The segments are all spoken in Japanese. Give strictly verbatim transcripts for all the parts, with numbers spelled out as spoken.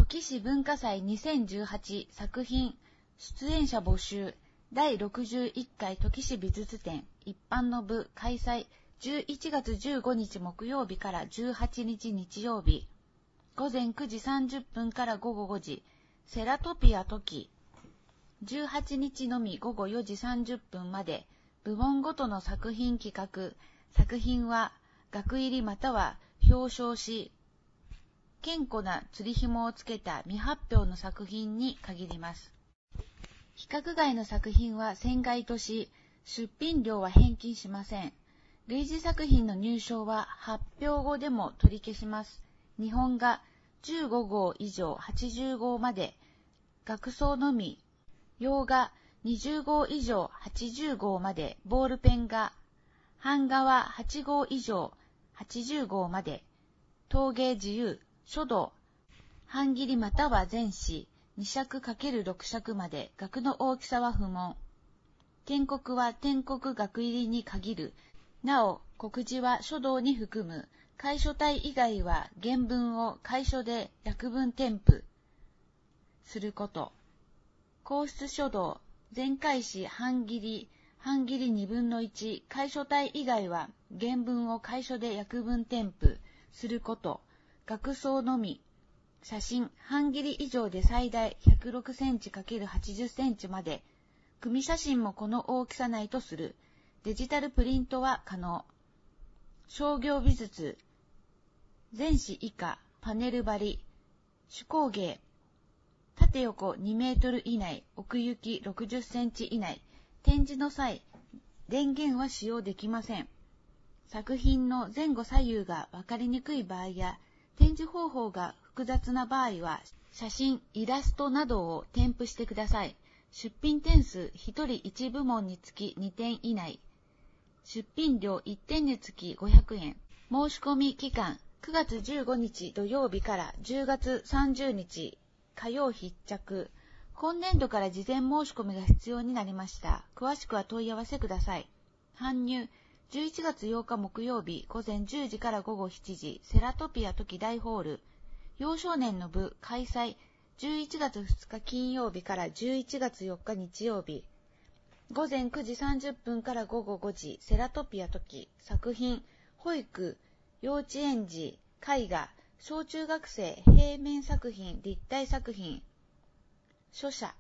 土岐市文化祭にせんじゅうはち作品出演者募集だいろくじゅういっかい土岐市美術展一般の部開催じゅういちがつじゅうごにち木曜日からじゅうはちにち日曜日ごぜんくじさんじゅっぷんからごごごじセラトピア土岐じゅうはちにちのみごごよじさんじゅっぷんまで部門ごとの作品企画作品は額入りまたは表彰し健康な釣り紐をつけた未発表の作品に限ります。規格外の作品は選外とし、出品料は返金しません。類似作品の入賞は発表後でも取り消します。日本画じゅうごごう以上はちじゅうごうまで、額装のみ、洋画にじゅうごう以上はちじゅうごうまで、ボールペン画、版画ははちごう以上はちじゅうごうまで、陶芸自由、書道、半切りまたは全紙、にしゃくかけるろくしゃくまで、額の大きさは不問。篆刻は篆刻額入りに限る。なお、刻字は書道に含む。楷書体以外は原文を楷書で訳文添付すること。硬筆書道、全楷紙半切り、半切りにぶんのいち、楷書体以外は原文を楷書で訳文添付すること。額装のみ。写真、半切り以上で最大ひゃくろくセンチ×はちじゅっセンチまで。組写真もこの大きさ内とする。デジタルプリントは可能。商業美術。全紙以下、パネル張り。手工芸。縦横にメートル以内、奥行きろくじゅっセンチ以内。展示の際、電源は使用できません。作品の前後左右が分かりにくい場合や、展示方法が複雑な場合は、写真、イラストなどを添付してください。出品点数ひとりいちぶもんにつきにてん以内。出品料いってんにつきごひゃくえん。申し込み期間くがつじゅうごにち土曜日からじゅうがつさんじゅうにち火曜必着。今年度から事前申し込みが必要になりました。詳しくは問い合わせください。搬入じゅういちがつようか木曜日ごぜんじゅうじからごごしちじセラトピア土岐大ホール幼少年の部開催じゅういちがつふつか金曜日からじゅういちがつよっか日曜日ごぜんくじさんじゅっぷんからごごごじセラトピア土岐作品保育幼稚園児絵画小中学生平面作品立体作品書写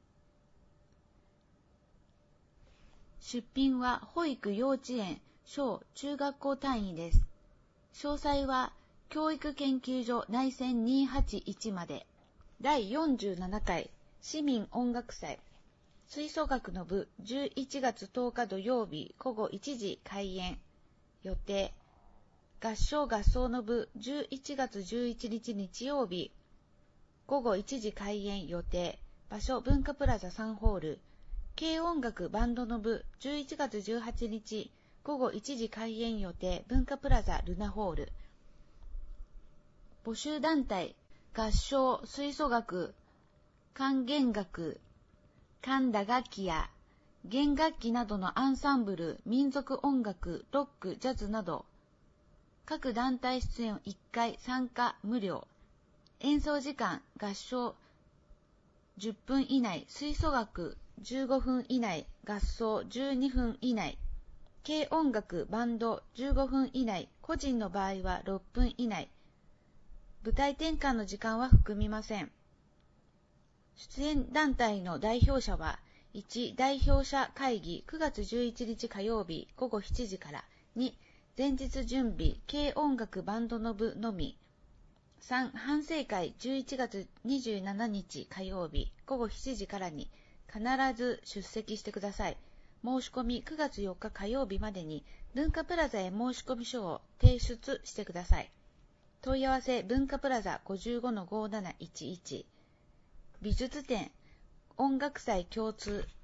出品は保育幼稚園、小・中学校単位です。詳細は教育研究所内線にーはちいちまで。だいよんじゅうななかい市民音楽祭吹奏楽の部じゅういちがつとおか土曜日午後いちじ開演予定。合唱合奏の部じゅういちがつじゅういちにち日曜日午後いちじ開演予定。場所文化プラザさんホール。軽音楽バンドの部じゅういちがつじゅうはちにち午後いちじ開演予定文化プラザルナホール。募集団体合唱吹奏楽管弦楽管打楽器や弦楽器などのアンサンブル民族音楽ロックジャズなど各団体出演いっかい参加無料。演奏時間合唱じゅっぷん以内吹奏楽じゅうごふん以内合奏じゅうにふん以内軽音楽バンドじゅうごふん以内個人の場合はろっぷん以内舞台転換の時間は含みません。出演団体の代表者はいち代表者会議くがつじゅういちにち火曜日午後しちじからに前日準備軽音楽バンドの部のみさん反省会じゅういちがつにじゅうしちにち火曜日午後しちじからに必ず出席してください。申し込みくがつよっか火曜日までに文化プラザへ申し込み書を提出してください。問い合わせ文化プラザ ごじゅうごのごーなないちいち 美術展音楽祭共通